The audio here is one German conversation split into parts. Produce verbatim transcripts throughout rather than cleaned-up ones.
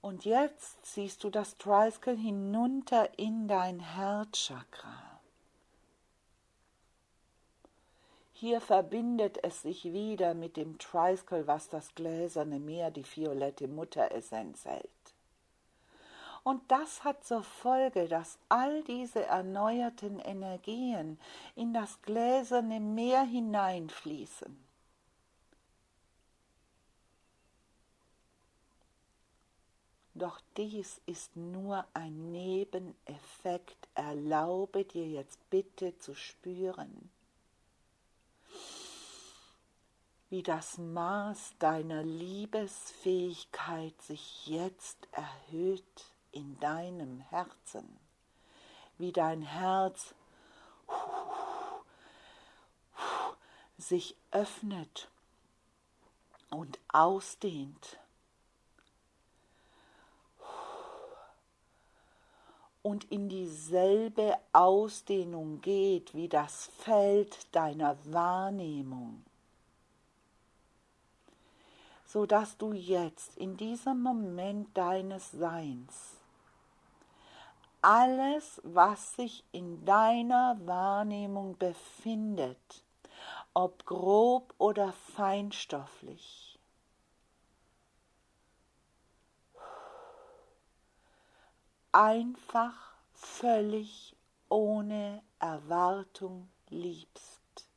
Und jetzt ziehst du das Tricycle hinunter in dein Herzchakra. Hier verbindet es sich wieder mit dem Tricycle, was das gläserne Meer, die violette Mutteressenz hält. Und das hat zur Folge, dass all diese erneuerten Energien in das gläserne Meer hineinfließen. Doch dies ist nur ein Nebeneffekt. Erlaube dir jetzt bitte zu spüren, wie das Maß deiner Liebesfähigkeit sich jetzt erhöht in deinem Herzen, wie dein Herz sich öffnet und ausdehnt und in dieselbe Ausdehnung geht wie das Feld deiner Wahrnehmung, sodass du jetzt in diesem Moment deines Seins alles, was sich in deiner Wahrnehmung befindet, ob grob oder feinstofflich, einfach völlig ohne Erwartung liebst.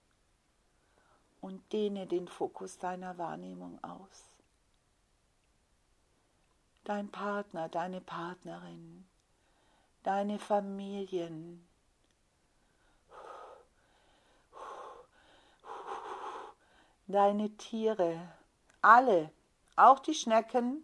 Und dehne den Fokus deiner Wahrnehmung aus. Dein Partner, deine Partnerin, deine Familien, deine Tiere, alle, auch die Schnecken.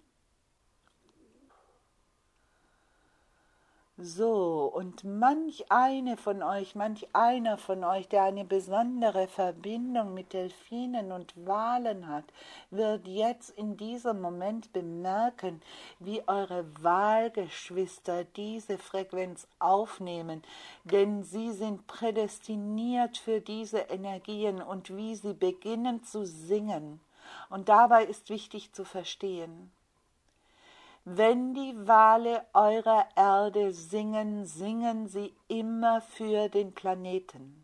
So, und manch eine von euch, manch einer von euch, der eine besondere Verbindung mit Delfinen und Walen hat, wird jetzt in diesem Moment bemerken, wie eure Walgeschwister diese Frequenz aufnehmen, denn sie sind prädestiniert für diese Energien und wie sie beginnen zu singen. Und dabei ist wichtig zu verstehen: Wenn die Wale eurer Erde singen, singen sie immer für den Planeten.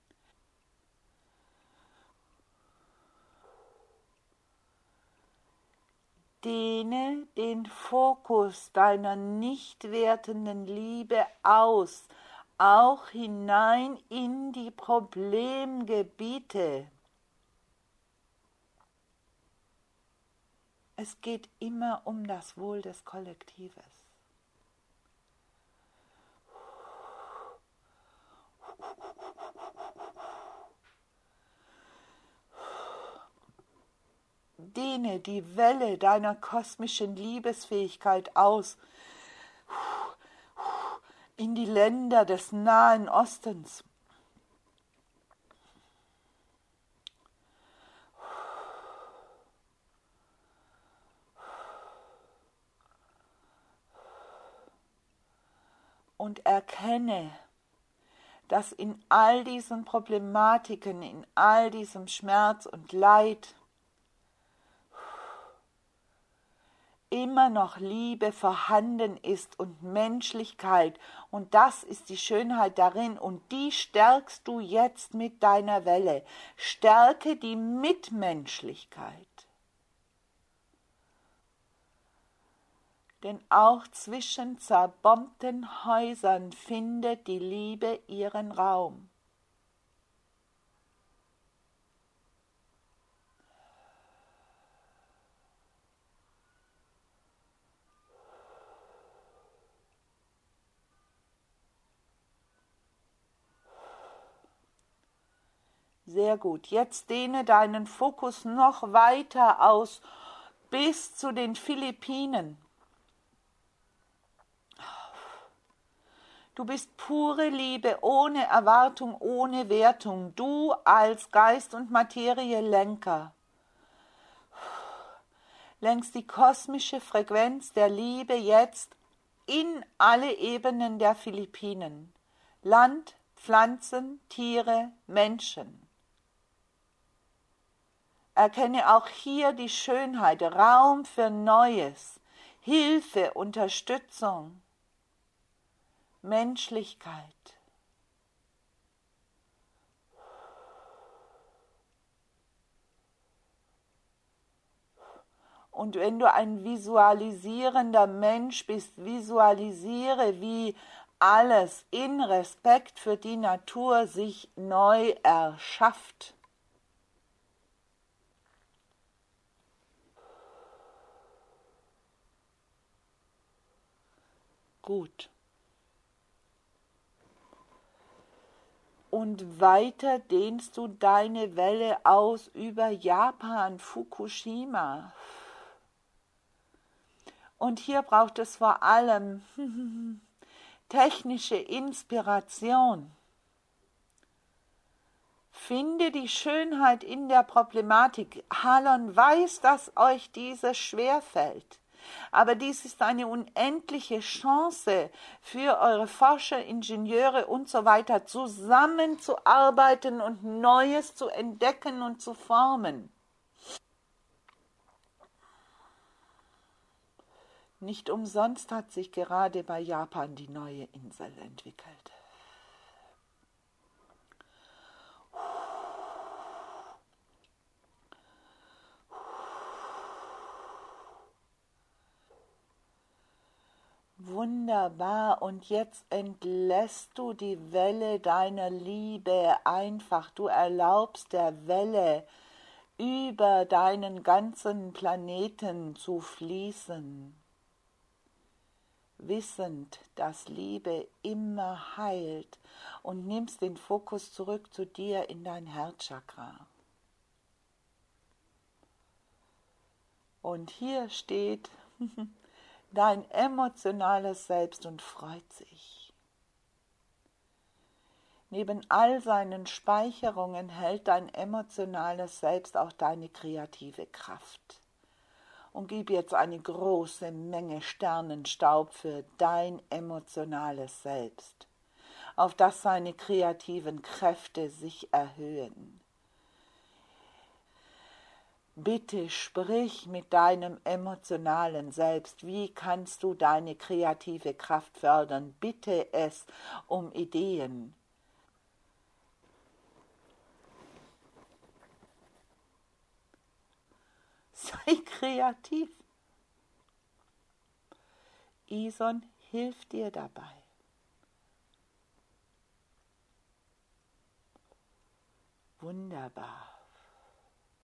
Dehne den Fokus deiner nicht wertenden Liebe aus, auch hinein in die Problemgebiete. Es geht immer um das Wohl des Kollektives. Dehne die Welle deiner kosmischen Liebesfähigkeit aus in die Länder des Nahen Ostens. Und erkenne, dass in all diesen Problematiken, in all diesem Schmerz und Leid immer noch Liebe vorhanden ist und Menschlichkeit, und das ist die Schönheit darin, und die stärkst du jetzt mit deiner Welle. Stärke die Mitmenschlichkeit. Denn auch zwischen zerbombten Häusern findet die Liebe ihren Raum. Sehr gut. Jetzt dehne deinen Fokus noch weiter aus bis zu den Philippinen. Du bist pure Liebe, ohne Erwartung, ohne Wertung. Du als Geist- und Materielenker lenkst die kosmische Frequenz der Liebe jetzt in alle Ebenen der Philippinen. Land, Pflanzen, Tiere, Menschen. Erkenne auch hier die Schönheit, Raum für Neues. Hilfe, Unterstützung, Menschlichkeit. Und wenn du ein visualisierender Mensch bist, visualisiere, wie alles in Respekt für die Natur sich neu erschafft. Gut. Und weiter dehnst du deine Welle aus über Japan, Fukushima. Und hier braucht es vor allem technische Inspiration. Finde die Schönheit in der Problematik. Halon weiß, dass euch dieses schwerfällt. Aber dies ist eine unendliche Chance für eure Forscher, Ingenieure und so weiter, zusammenzuarbeiten und Neues zu entdecken und zu formen. Nicht umsonst hat sich gerade bei Japan die neue Insel entwickelt. Wunderbar, und jetzt entlässt du die Welle deiner Liebe einfach. Du erlaubst der Welle über deinen ganzen Planeten zu fließen, wissend, dass Liebe immer heilt, und nimmst den Fokus zurück zu dir in dein Herzchakra. Und hier steht dein emotionales Selbst und freut sich. Neben all seinen Speicherungen hält dein emotionales Selbst auch deine kreative Kraft. Und gib jetzt eine große Menge Sternenstaub für dein emotionales Selbst, auf das seine kreativen Kräfte sich erhöhen. Bitte sprich mit deinem emotionalen Selbst. Wie kannst du deine kreative Kraft fördern? Bitte es um Ideen. Sei kreativ. Ison hilft dir dabei. Wunderbar.